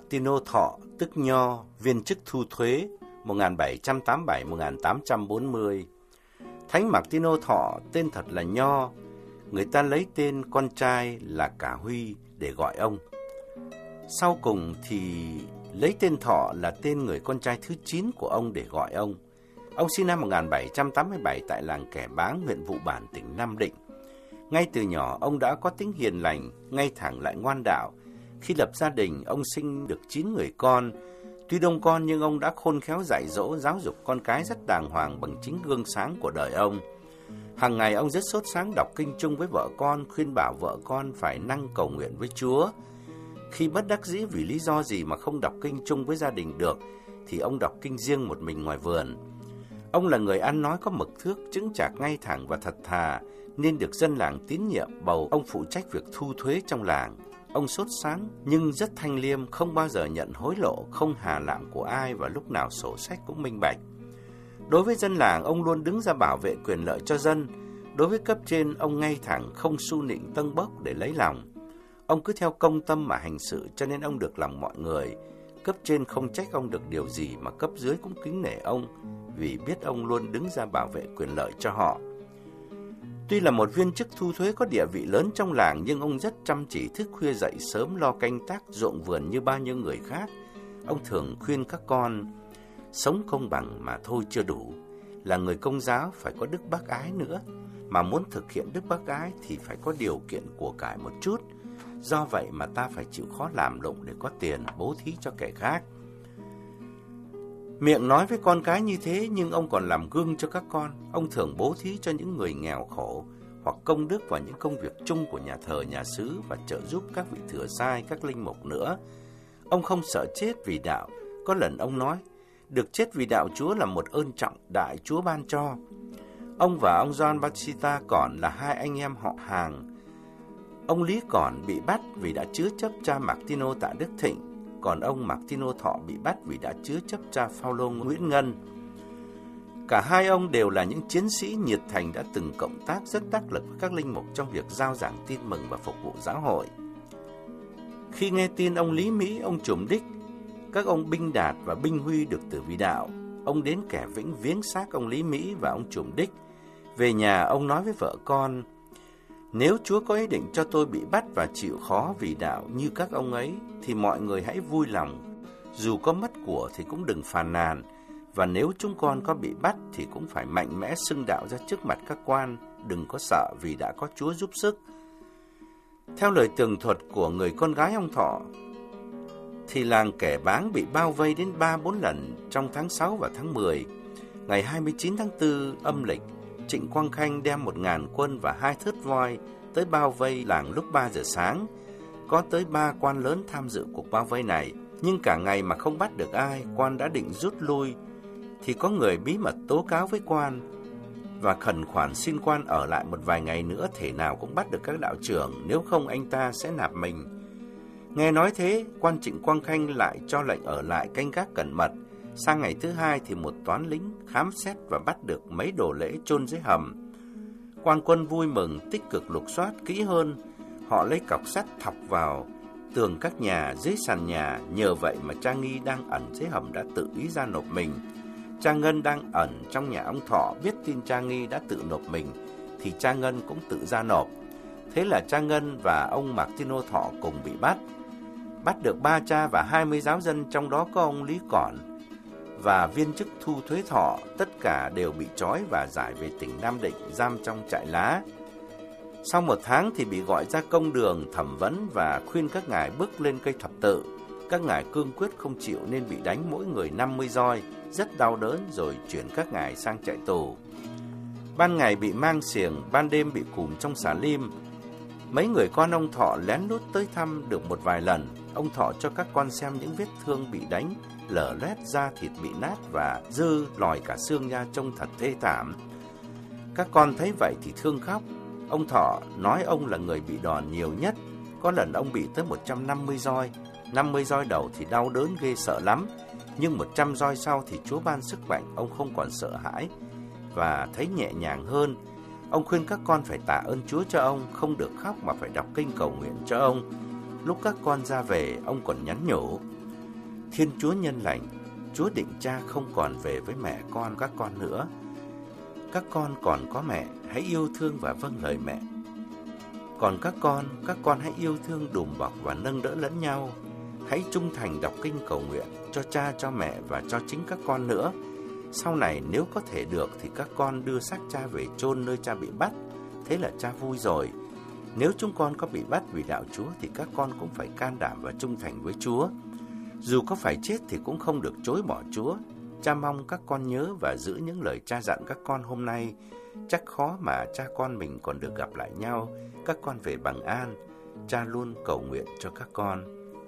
Martino Thọ, tức Nho, viên chức thu thuế 1787-1840. Thánh Martino Thọ tên thật là Nho, người ta lấy tên con trai là Cả Huy để gọi ông. Sau cùng thì lấy tên Thọ là tên người con trai thứ 9 của ông để gọi ông. Ông sinh năm 1787 tại làng Kẻ Báng, huyện Vụ Bản, tỉnh Nam Định. Ngay từ nhỏ, ông đã có tính hiền lành, ngay thẳng lại ngoan đạo. Khi lập gia đình, ông sinh được 9 người con. Tuy đông con nhưng ông đã khôn khéo dạy dỗ, giáo dục con cái rất đàng hoàng bằng chính gương sáng của đời ông. Hàng ngày ông rất sốt sáng đọc kinh chung với vợ con, khuyên bảo vợ con phải năng cầu nguyện với Chúa. Khi bất đắc dĩ vì lý do gì mà không đọc kinh chung với gia đình được, thì ông đọc kinh riêng một mình ngoài vườn. Ông là người ăn nói có mực thước, chững chạc ngay thẳng và thật thà, nên được dân làng tín nhiệm bầu ông phụ trách việc thu thuế trong làng. Ông sốt sáng nhưng rất thanh liêm, không bao giờ nhận hối lộ, không hà lạm của ai và lúc nào sổ sách cũng minh bạch. Đối với dân làng, ông luôn đứng ra bảo vệ quyền lợi cho dân. Đối với cấp trên, ông ngay thẳng, không su nịnh tâng bốc để lấy lòng. Ông cứ theo công tâm mà hành sự, cho nên ông được lòng mọi người. Cấp trên không trách ông được điều gì mà cấp dưới cũng kính nể ông, vì biết ông luôn đứng ra bảo vệ quyền lợi cho họ. Tuy là một viên chức thu thuế có địa vị lớn trong làng, nhưng ông rất chăm chỉ, thức khuya dậy sớm lo canh tác ruộng vườn như bao nhiêu người khác. Ông thường khuyên các con, sống công bằng mà thôi chưa đủ. Là người Công giáo phải có đức bác ái nữa. Mà muốn thực hiện đức bác ái thì phải có điều kiện của cải một chút. Do vậy mà ta phải chịu khó làm lụng để có tiền bố thí cho kẻ khác. Miệng nói với con cái như thế nhưng ông còn làm gương cho các con. Ông thường bố thí cho những người nghèo khổ hoặc công đức vào những công việc chung của nhà thờ, nhà xứ và trợ giúp các vị thừa sai, các linh mục nữa. Ông không sợ chết vì đạo. Có lần ông nói, được chết vì đạo Chúa là một ơn trọng đại Chúa ban cho. Ông và ông John Bautista Còn là hai anh em họ hàng. Ông Lý Còn bị bắt vì đã chứa chấp cha Martino Tạ Đức Thịnh, còn ông Martino Thọ bị bắt vì đã chứa chấp cha Phaolô Nguyễn Ngân. Cả hai ông đều là những chiến sĩ nhiệt thành đã từng cộng tác rất đắc lực với các linh mục trong việc rao giảng tin mừng và phục vụ giáo hội. Khi nghe tin ông Lý Mỹ, ông Trùm Đích, các ông Binh Đạt và Binh Huy được tử vì đạo, ông đến Kẻ Vĩnh viếng xác ông Lý Mỹ và ông Trùm Đích. Về nhà, ông nói với vợ con, nếu Chúa có ý định cho tôi bị bắt và chịu khó vì đạo như các ông ấy, thì mọi người hãy vui lòng. Dù có mất của thì cũng đừng phàn nàn, và nếu chúng con có bị bắt thì cũng phải mạnh mẽ xưng đạo ra trước mặt các quan, đừng có sợ vì đã có Chúa giúp sức. Theo lời tường thuật của người con gái ông Thọ, thì làng Kẻ Báng bị bao vây đến 3-4 lần trong tháng 6 và tháng 10. Ngày 29 tháng 4 âm lịch, Trịnh Quang Khanh đem 1000 quân và 2 thớt voi tới bao vây làng lúc 3 giờ sáng. Có tới 3 quan lớn tham dự cuộc bao vây này, nhưng cả ngày mà không bắt được ai, quan đã định rút lui. Thì có người bí mật tố cáo với quan và khẩn khoản xin quan ở lại một vài ngày nữa, thể nào cũng bắt được các đạo trưởng, nếu không anh ta sẽ nạp mình. Nghe nói thế, quan Trịnh Quang Khanh lại cho lệnh ở lại canh gác cẩn mật. Sang ngày thứ 2 thì một toán lính khám xét và bắt được mấy đồ lễ chôn dưới hầm. Quan quân vui mừng, tích cực lục soát kỹ hơn. Họ lấy cọc sắt thọc vào tường các nhà, dưới sàn nhà. Nhờ vậy mà Cha Nghi đang ẩn dưới hầm đã tự ý ra nộp mình. Cha Ngân đang ẩn trong nhà ông Thọ biết tin Cha Nghi đã tự nộp mình, thì Cha Ngân cũng tự ra nộp. Thế là Cha Ngân và ông Martino Thọ cùng bị bắt. Bắt được 3 cha và 20 giáo dân, trong đó có ông Lý Còn và viên chức thu thuế Thọ, tất cả đều bị trói và giải về tỉnh Nam Định, giam trong trại lá. Sau 1 tháng thì bị gọi ra công đường thẩm vấn và khuyên các ngài bước lên cây thập tự. Các ngài cương quyết không chịu nên bị đánh mỗi người 50 roi, rất đau đớn, rồi chuyển các ngài sang trại tù. Ban ngày bị mang xiềng, ban đêm bị cùm trong xà lim. Mấy người con ông Thọ lén lút tới thăm được một vài lần. Ông Thọ cho các con xem những vết thương bị đánh, lở loét, da thịt bị nát và dư lòi cả xương ra, trông thật thê thảm. Các con thấy vậy thì thương khóc. Ông Thọ nói ông là người bị đòn nhiều nhất. Có lần ông bị tới 150 roi. 50 roi đầu thì đau đớn ghê sợ lắm, nhưng 100 roi sau thì Chúa ban sức mạnh, ông không còn sợ hãi và thấy nhẹ nhàng hơn. Ông khuyên các con phải tạ ơn Chúa cho ông, không được khóc mà phải đọc kinh cầu nguyện cho ông. Lúc các con ra về, ông còn nhắn nhủ, Thiên Chúa nhân lành, Chúa định cha không còn về với mẹ con các con nữa. Các con còn có mẹ, hãy yêu thương và vâng lời mẹ. Còn các con hãy yêu thương đùm bọc và nâng đỡ lẫn nhau. Hãy trung thành đọc kinh cầu nguyện cho cha, cho mẹ và cho chính các con nữa. Sau này nếu có thể được thì các con đưa xác cha về chôn nơi cha bị bắt. Thế là cha vui rồi. Nếu chúng con có bị bắt vì đạo Chúa thì các con cũng phải can đảm và trung thành với Chúa. Dù có phải chết thì cũng không được chối bỏ Chúa. Cha mong các con nhớ và giữ những lời cha dặn các con hôm nay. Chắc khó mà cha con mình còn được gặp lại nhau. Các con về bằng an. Cha luôn cầu nguyện cho các con.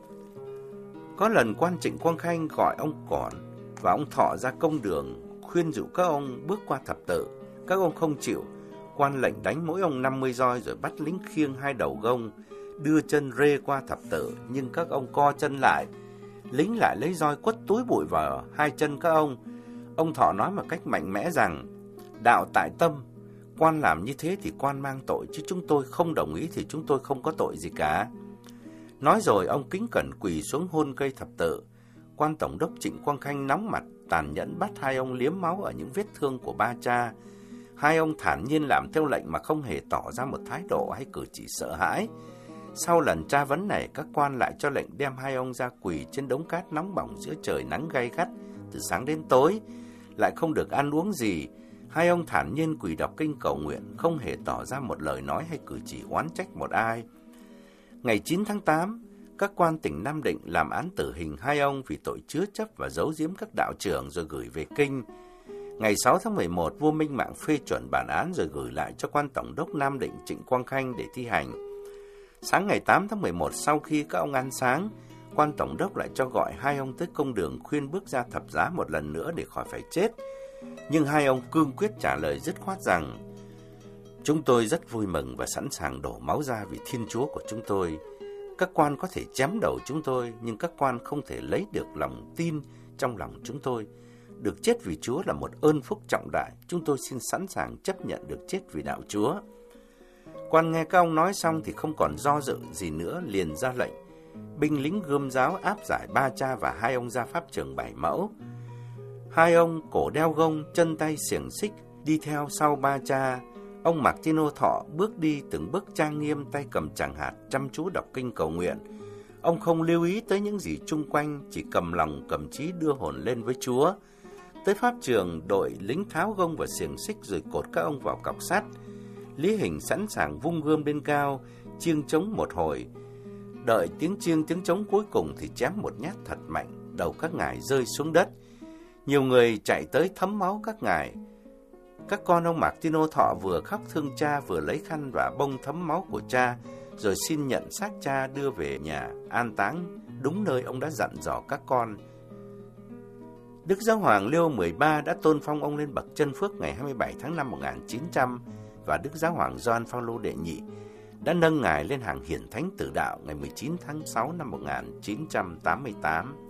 Có lần quan Trịnh Quang Khanh gọi ông Cỏn và ông Thọ ra công đường, khuyên dụ các ông bước qua thập tự. Các ông không chịu. Quan lệnh đánh mỗi ông 50 roi rồi bắt lính khiêng 2 đầu gông, đưa chân rê qua thập tự, nhưng các ông co chân lại. Lính lại lấy roi quất túi bụi vào 2 chân các ông. Ông Thọ nói một cách mạnh mẽ rằng, đạo tại tâm, quan làm như thế thì quan mang tội, chứ chúng tôi không đồng ý thì chúng tôi không có tội gì cả. Nói rồi ông kính cẩn quỳ xuống hôn cây thập tự. Quan tổng đốc Trịnh Quang Khanh nóng mặt, tàn nhẫn bắt 2 ông liếm máu ở những vết thương của ba cha. 2 ông thản nhiên làm theo lệnh mà không hề tỏ ra một thái độ hay cử chỉ sợ hãi. Sau lần tra vấn này, các quan lại cho lệnh đem 2 ông ra quỳ trên đống cát nóng bỏng giữa trời nắng gay gắt từ sáng đến tối, lại không được ăn uống gì. 2 ông thản nhiên quỳ đọc kinh cầu nguyện, không hề tỏ ra một lời nói hay cử chỉ oán trách một ai. Ngày 9 tháng 8, các quan tỉnh Nam Định làm án tử hình 2 ông vì tội chứa chấp và giấu giếm các đạo trưởng rồi gửi về kinh. Ngày 6 tháng 11, vua Minh Mạng phê chuẩn bản án rồi gửi lại cho quan tổng đốc Nam Định Trịnh Quang Khanh để thi hành. Sáng ngày 8 tháng 11, sau khi các ông ăn sáng, quan tổng đốc lại cho gọi 2 ông tới công đường khuyên bước ra thập giá một lần nữa để khỏi phải chết. Nhưng 2 ông cương quyết trả lời dứt khoát rằng, chúng tôi rất vui mừng và sẵn sàng đổ máu ra vì Thiên Chúa của chúng tôi. Các quan có thể chém đầu chúng tôi, nhưng các quan không thể lấy được lòng tin trong lòng chúng tôi. Được chết vì Chúa là một ơn phúc trọng đại, chúng tôi xin sẵn sàng chấp nhận được chết vì đạo Chúa. Quan nghe các ông nói xong thì không còn do dự gì nữa, liền ra lệnh. Binh lính gươm giáo áp giải ba cha và 2 ông ra pháp trường 7 mẫu. 2 ông cổ đeo gông, chân tay xiềng xích, đi theo sau ba cha. Ông Martino Thọ bước đi từng bước trang nghiêm, tay cầm tràng hạt, chăm chú đọc kinh cầu nguyện. Ông không lưu ý tới những gì chung quanh, chỉ cầm lòng cầm trí đưa hồn lên với Chúa. Tới pháp trường, đội lính tháo gông và xiềng xích rồi cột các ông vào cọc sắt. Lý Hình sẵn sàng vung gươm lên cao, chiêng trống một hồi. Đợi tiếng chiêng tiếng trống cuối cùng thì chém một nhát thật mạnh, đầu các ngài rơi xuống đất. Nhiều người chạy tới thấm máu các ngài. Các con ông Martino Thọ vừa khóc thương cha vừa lấy khăn và bông thấm máu của cha, rồi xin nhận xác cha đưa về nhà an táng đúng nơi ông đã dặn dò các con. Đức Giáo hoàng Leo 13 đã tôn phong ông lên bậc chân phước ngày 27 tháng 5 1900 và Đức Giáo hoàng Gioan Phaolô đệ nhị đã nâng ngài lên hàng hiển thánh tử đạo ngày 19 tháng 6 năm 1988.